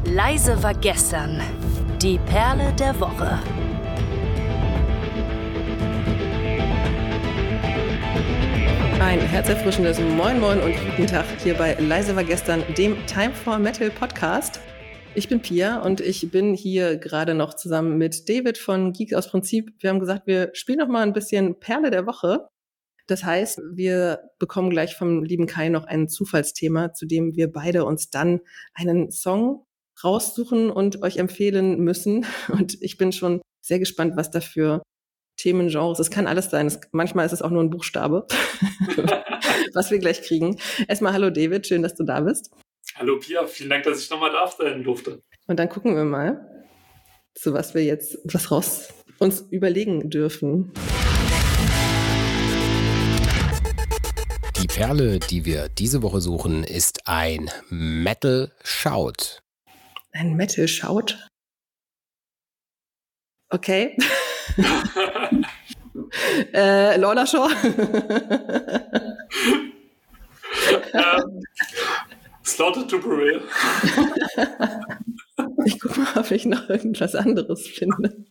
Leise war gestern. Die Perle der Woche. Ein herzerfrischendes Moin Moin und guten Tag hier bei Leise war gestern, dem Time for Metal Podcast. Ich bin Pia und ich bin hier gerade noch zusammen mit David von Geeks aus Prinzip. Wir haben gesagt, wir spielen noch mal ein bisschen Perle der Woche. Das heißt, wir bekommen gleich vom lieben Kai noch ein Zufallsthema, zu dem wir beide uns dann einen Song raussuchen und euch empfehlen müssen. Und ich bin schon sehr gespannt, was da für Themengenres, es kann alles sein. Manchmal ist es auch nur ein Buchstabe, was wir gleich kriegen. Erstmal hallo David, schön, dass du da bist. Hallo Pia, vielen Dank, dass ich nochmal da sein durfte. Und dann gucken wir mal, zu was wir jetzt uns überlegen dürfen. Die Perle, die wir diese Woche suchen, ist ein Metal Shout. Ein Metal Shout? Okay. Lorna Shore? Slaughter to Parade. Ich guck mal, ob ich noch irgendwas anderes finde.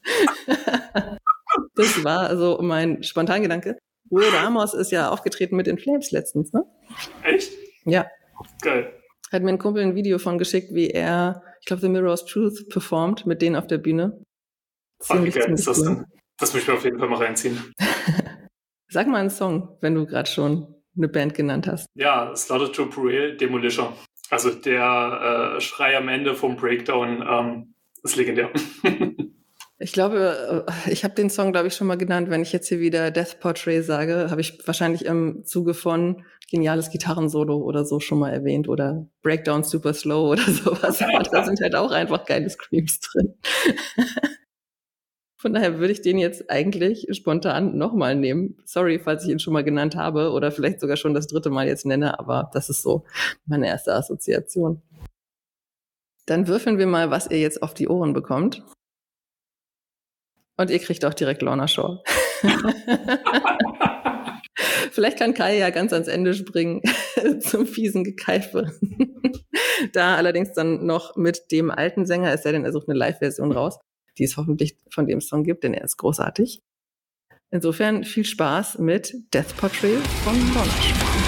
Das war also mein Spontangedanke. Will Ramos ist ja aufgetreten mit In Flames letztens, ne? Echt? Ja. Geil. Hat mir ein Kumpel ein Video von geschickt, wie er, ich glaube, The Mirror's Truth performt mit denen auf der Bühne. Wie geil ist das denn? Das muss ich mir auf jeden Fall mal reinziehen. Sag mal einen Song, wenn du gerade schon eine Band genannt hast. Ja, Slaughter to Parade, Demolisher. Also der Schrei am Ende vom Breakdown ist legendär. Ich glaube, ich habe den Song, glaube ich, schon mal genannt. Wenn ich jetzt hier wieder Death Portrait sage, habe ich wahrscheinlich im Zuge von geniales Gitarrensolo oder so schon mal erwähnt oder Breakdown Super Slow oder sowas. Aber da sind halt auch einfach geile Screams drin. Von daher würde ich den jetzt eigentlich spontan nochmal nehmen. Sorry, falls ich ihn schon mal genannt habe oder vielleicht sogar schon das 3. Mal jetzt nenne, aber das ist so meine erste Assoziation. Dann würfeln wir mal, was ihr jetzt auf die Ohren bekommt. Und ihr kriegt auch direkt Lorna Shore. Vielleicht kann Kai ja ganz ans Ende springen zum fiesen Gekeife. Da allerdings dann noch mit dem alten Sänger, es sei denn, er sucht eine Live-Version raus, die es hoffentlich von dem Song gibt, denn er ist großartig. Insofern viel Spaß mit Death Portrait von Lorna Shore.